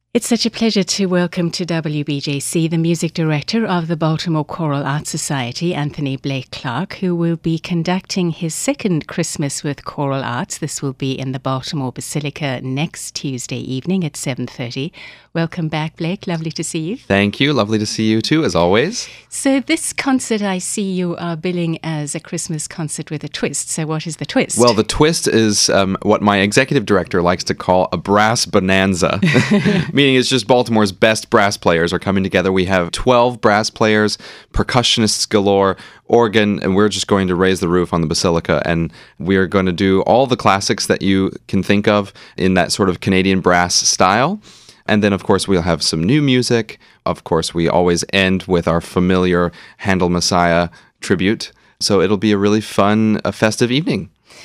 It's such a pleasure to welcome to WBJC the music director of the Baltimore Choral Arts Society, Anthony Blake Clark, who will be conducting his second Christmas with Choral Arts. This will be in the Baltimore Basilica next Tuesday evening at 7:30. Welcome back, Blake. Lovely to see you. Thank you. Lovely to see you too, as always. So this concert, I see you are billing as a Christmas concert with a twist. So what is the twist? Well, the twist is what my executive director likes to call a brass bonanza. Meaning it's just Baltimore's best brass players are coming together. We have 12 brass players, percussionists galore, organ, and we're just going to raise the roof on the Basilica. And we're going to do all the classics that you can think of in that sort of Canadian brass style. And then, of course, we'll have some new music. Of course, we always end with our familiar Handel Messiah tribute. So it'll be a really fun, festive evening.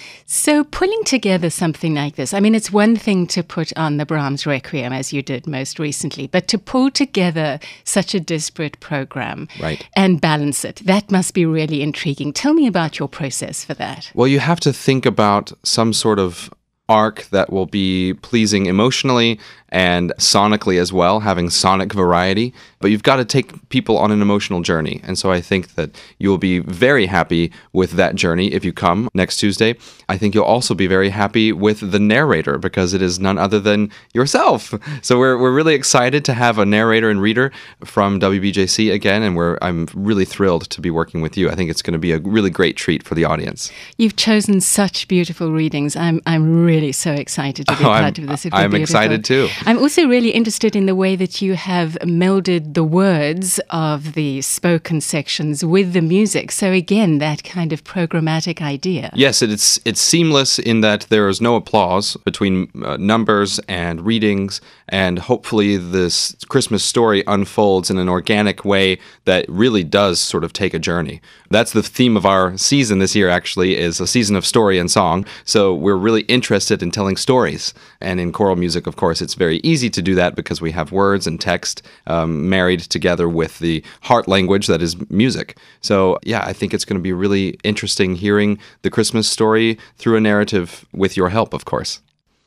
So pulling together something like this, I mean, it's one thing to put on the Brahms Requiem, as you did most recently, but to pull together such a disparate program and balance it, that must be really intriguing. Tell me about your process for that. Well, you have to think about some sort of arc that will be pleasing emotionally and sonically as well, having sonic variety. But you've got to take people on an emotional journey. And so I think that you'll be very happy with that journey if you come next Tuesday. I think you'll also be very happy with the narrator because it is none other than yourself. So we're really excited to have a narrator and reader from WBJC again, and I'm really thrilled to be working with you. I think it's going to be a really great treat for the audience. You've chosen such beautiful readings. I'm really so excited to be part of this. I'm excited too. I'm also really interested in the way that you have melded the words of the spoken sections with the music. So again, that kind of programmatic idea. Yes, it's seamless in that there is no applause between numbers and readings, and hopefully this Christmas story unfolds in an organic way that really does sort of take a journey. That's the theme of our season this year, actually, is a season of story and song. So we're really interested in telling stories. And in choral music, of course, it's very easy to do that because we have words and text married together with the heart language that is music. So yeah, I think it's going to be really interesting hearing the Christmas story through a narrative with your help, of course.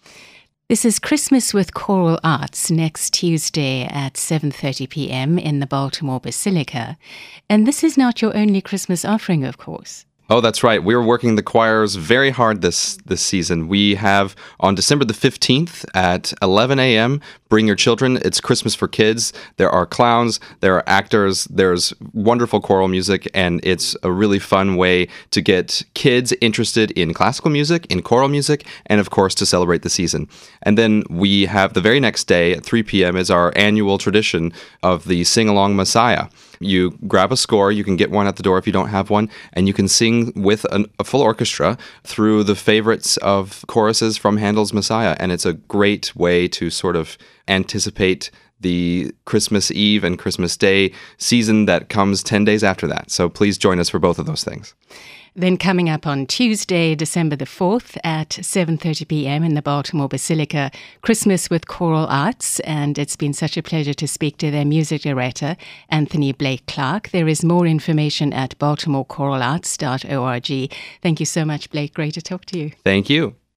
This is Christmas with Choral Arts next Tuesday at 7:30 p.m. in the Baltimore Basilica. And this is not your only Christmas offering, of course. Oh, that's right. We're working the choirs very hard this season. We have on December the 15th at 11 a.m., Bring Your Children. It's Christmas for Kids. There are clowns, there are actors, there's wonderful choral music, and it's a really fun way to get kids interested in classical music, in choral music, and of course to celebrate the season. And then we have the very next day at 3 p.m. is our annual tradition of the Sing-Along Messiah. You grab a score, you can get one at the door if you don't have one, and you can sing with a full orchestra through the favorites of choruses from Handel's Messiah. And it's a great way to sort of anticipate the Christmas Eve and Christmas Day season that comes 10 days after that. So please join us for both of those things. Then coming up on Tuesday, December the 4th at 7:30 p.m. in the Baltimore Basilica, Christmas with Choral Arts. And it's been such a pleasure to speak to their music director, Anthony Blake Clark. There is more information at baltimorechoralarts.org. Thank you so much, Blake. Great to talk to you. Thank you.